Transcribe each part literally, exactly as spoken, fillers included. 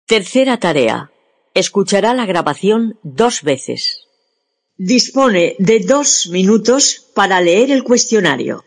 Tercera tarea. Escuchará la grabación dos veces. Dispone de dos minutos para leer el cuestionario.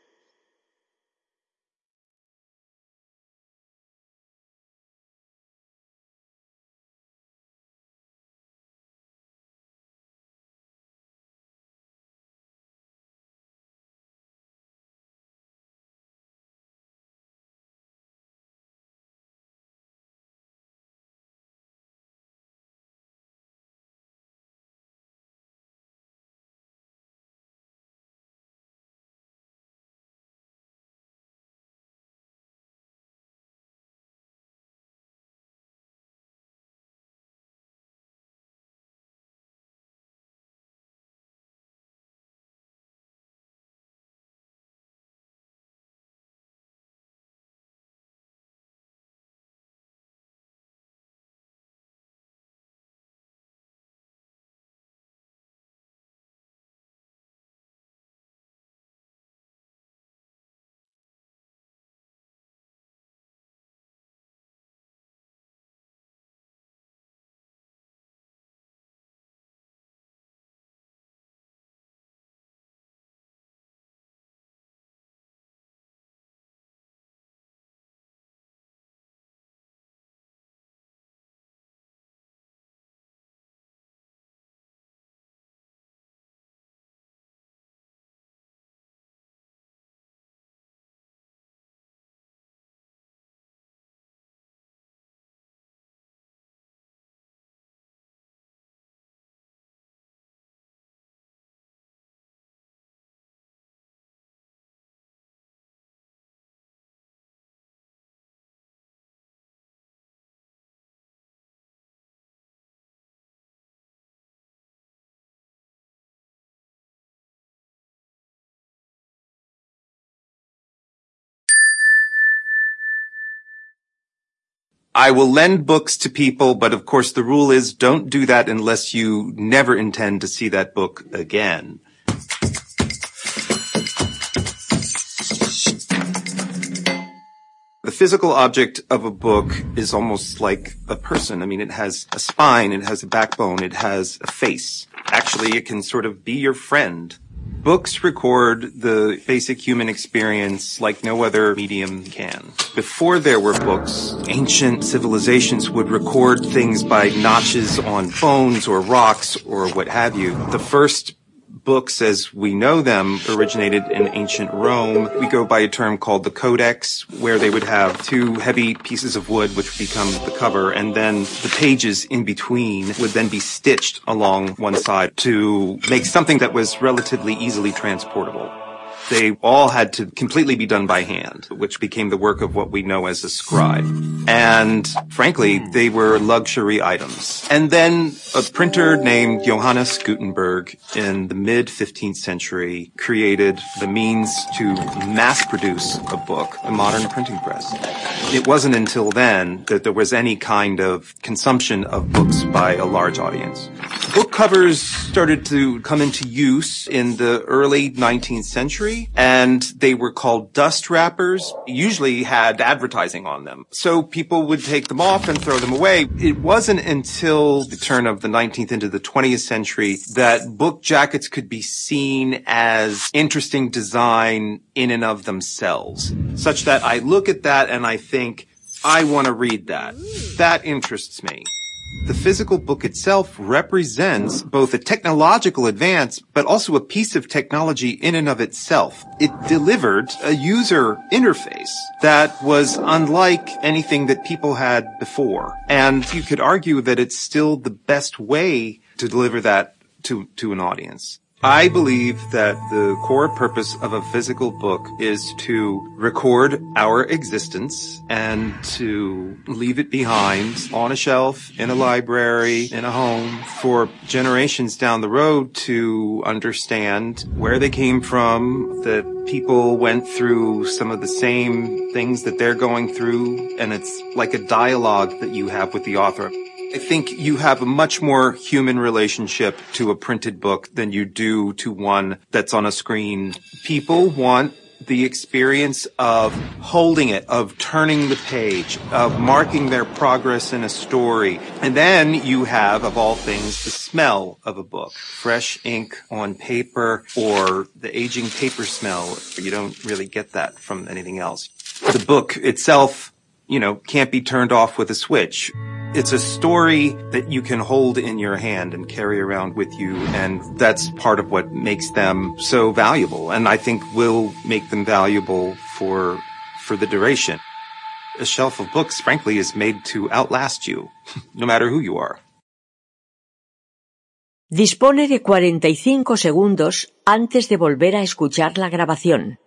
I will lend books to people, but of course the rule is don't do that unless you never intend to see that book again. The physical object of a book is almost like a person. I mean, it has a spine, it has a backbone, it has a face. Actually, it can sort of be your friend. Books record the basic human experience like no other medium can. Before there were books, ancient civilizations would record things by notches on bones or rocks or what have you. The first books as we know them originated in ancient Rome. We go by a term called the codex, where they would have two heavy pieces of wood which would become the cover, and then the pages in between would then be stitched along one side to make something that was relatively easily transportable. They all had to completely be done by hand, which became the work of what we know as a scribe. And frankly, they were luxury items. And then a printer named Johannes Gutenberg in the mid fifteenth century created the means to mass produce a book, a modern printing press. It wasn't until then that there was any kind of consumption of books by a large audience. Book covers started to come into use in the early nineteenth century, and they were called dust wrappers, usually had advertising on them. So people would take them off and throw them away. It wasn't until the turn of the nineteenth into the twentieth century that book jackets could be seen as interesting design in and of themselves, such that I look at that and I think, I want to read that. That interests me. The physical book itself represents both a technological advance, but also a piece of technology in and of itself. It delivered a user interface that was unlike anything that people had before. And you could argue that it's still the best way to deliver that to, to an audience. I believe that the core purpose of a physical book is to record our existence and to leave it behind on a shelf, in a library, in a home for generations down the road to understand where they came from, that people went through some of the same things that they're going through, and it's like a dialogue that you have with the author. I think you have a much more human relationship to a printed book than you do to one that's on a screen. People want the experience of holding it, of turning the page, of marking their progress in a story. And then you have, of all things, the smell of a book. Fresh ink on paper or the aging paper smell. You don't really get that from anything else. The book itself, you know, can't be turned off with a switch. It's a story that you can hold in your hand and carry around with you, and that's part of what makes them so valuable, and I think will make them valuable for for the duration. A shelf of books, frankly, is made to outlast you, no matter who you are. Dispone de cuarenta y cinco segundos antes de volver a escuchar la grabación.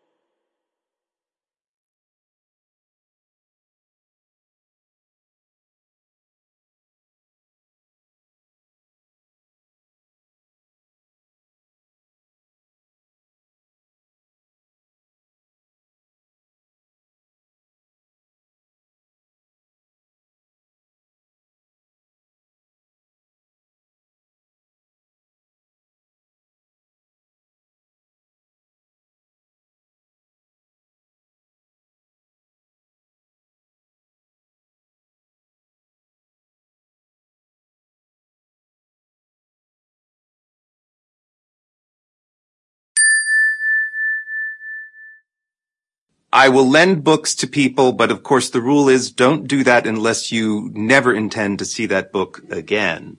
I will lend books to people, but of course the rule is don't do that unless you never intend to see that book again.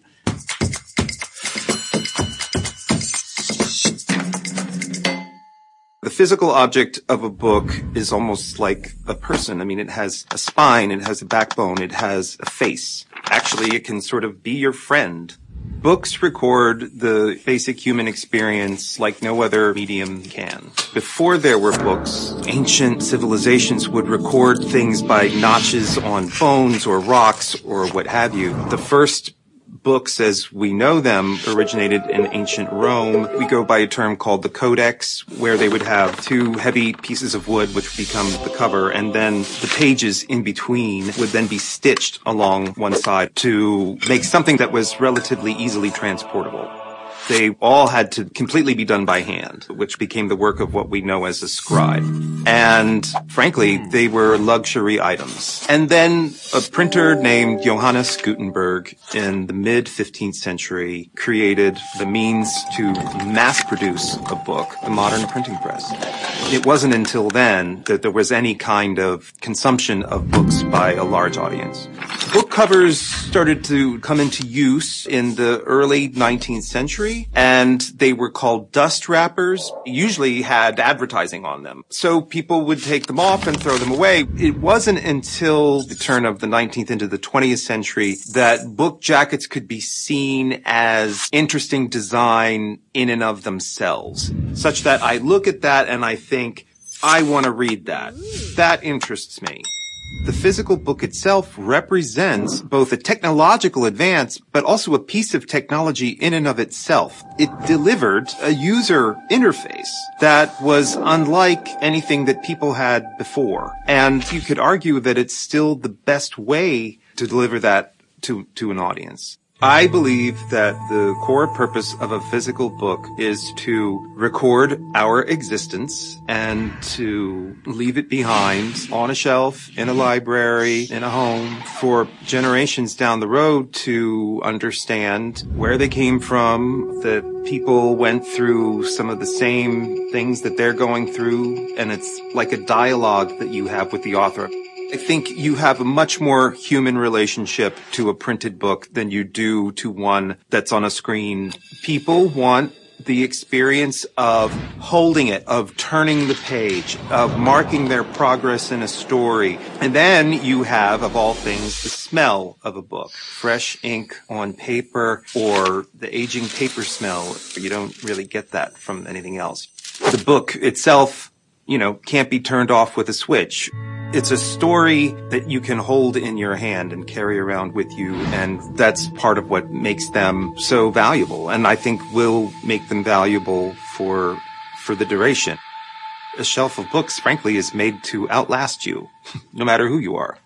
The physical object of a book is almost like a person. I mean, it has a spine, it has a backbone, it has a face. Actually, it can sort of be your friend. Books record the basic human experience like no other medium can. Before there were books, ancient civilizations would record things by notches on bones or rocks or what have you. The first books as we know them originated in ancient Rome. We go by a term called the codex, where they would have two heavy pieces of wood which would become the cover, and then the pages in between would then be stitched along one side to make something that was relatively easily transportable. They all had to completely be done by hand, which became the work of what we know as a scribe. And frankly, they were luxury items. And then a printer named Johannes Gutenberg in the mid fifteenth century created the means to mass produce a book, the modern printing press. It wasn't until then that there was any kind of consumption of books by a large audience. Book covers started to come into use in the early nineteenth century, and they were called dust wrappers, usually had advertising on them. So people would take them off and throw them away. It wasn't until the turn of the nineteenth into the twentieth century that book jackets could be seen as interesting design in and of themselves, such that I look at that and I think, I want to read that. That interests me. The physical book itself represents both a technological advance, but also a piece of technology in and of itself. It delivered a user interface that was unlike anything that people had before. And you could argue that it's still the best way to deliver that to, to an audience. I believe that the core purpose of a physical book is to record our existence and to leave it behind on a shelf, in a library, in a home for generations down the road to understand where they came from, that people went through some of the same things that they're going through, and it's like a dialogue that you have with the author. I think you have a much more human relationship to a printed book than you do to one that's on a screen. People want the experience of holding it, of turning the page, of marking their progress in a story. And then you have, of all things, the smell of a book. Fresh ink on paper or the aging paper smell. You don't really get that from anything else. The book itself, you know, can't be turned off with a switch. It's a story that you can hold in your hand and carry around with you, and that's part of what makes them so valuable, and I think will make them valuable for for the duration. A shelf of books, frankly, is made to outlast you, no matter who you are.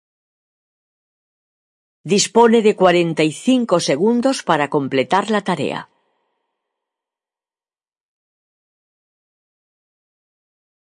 Dispone de cuarenta y cinco segundos para completar la tarea.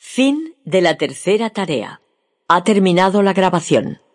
Fin de la tercera tarea. Ha terminado la grabación.